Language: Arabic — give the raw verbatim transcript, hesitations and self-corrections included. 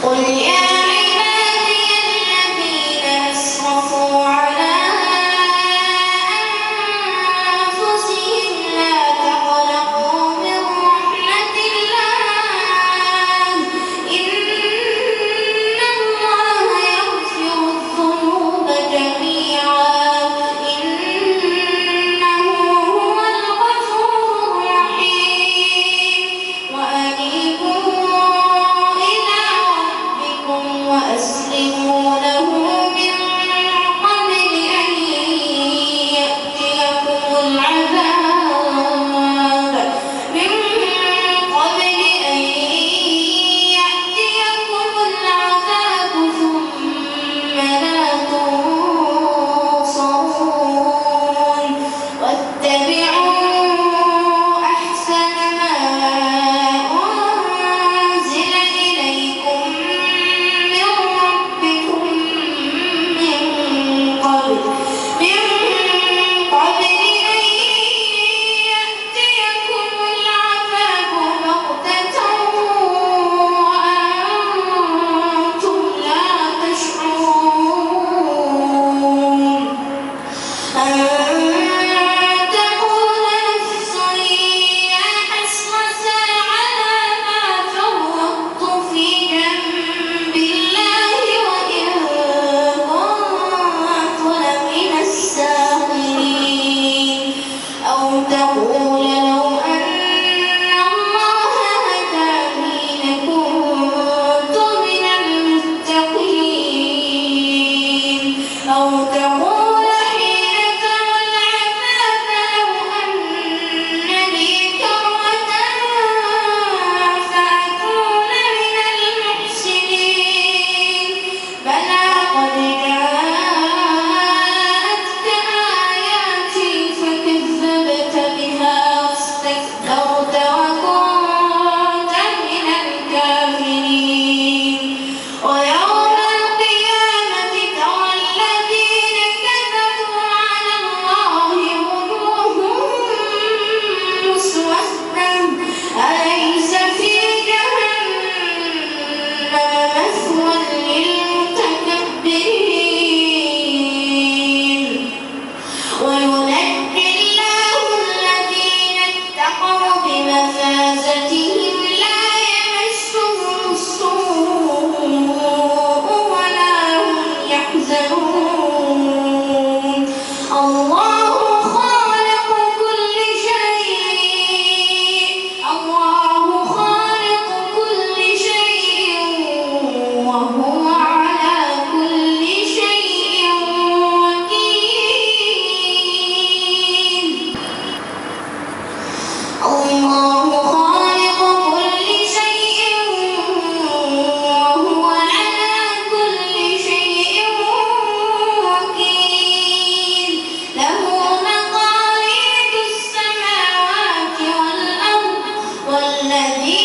قل يا عبادي الذين أسرفوا على أنفسهم لا تقنطوا من رحمة الله إن الله يغفر الذنوب جميعا إنه هو الغفور الرحيم وأنيبوا إلى ربكم وأسلموا له من قبل أن يأتيكم العذاب من قبل أن يأتيكم العذاب ثم لا تنصرون واتبعوا أحسن ما أنزل إليكم من ربكم من قبل من قبل أن يأتيكم العذاب بغتة وأنتم لا تشعرون أن تقول نفس يا حسرة على ما فرطت في جنب الله وإن كنت لمن الساخرين أو تقول لو أن الله هداني لكنت من المتقين أو تقول حين ترى العذاب لو أن لي كرة فأكون من المحسنين بلى قد جاءتك آياتي فكذبت بها واستكبرت وكنت من الكافرين ويوم القيامة ترى الذين كذبوا على الله وجوههم مسودة أليس في جهنم مثوى للمتكبرين وينجي الله الذين اتقوا بمفازتهم لا يمسهم السوء ولا هم يحزنون الله خالق كل شيء الله خالق كل شيء وهو على كل شيء وكيل الله خالق كل شيء وهو على كل شيء وكيل له مقاليد السماوات والأرض والذين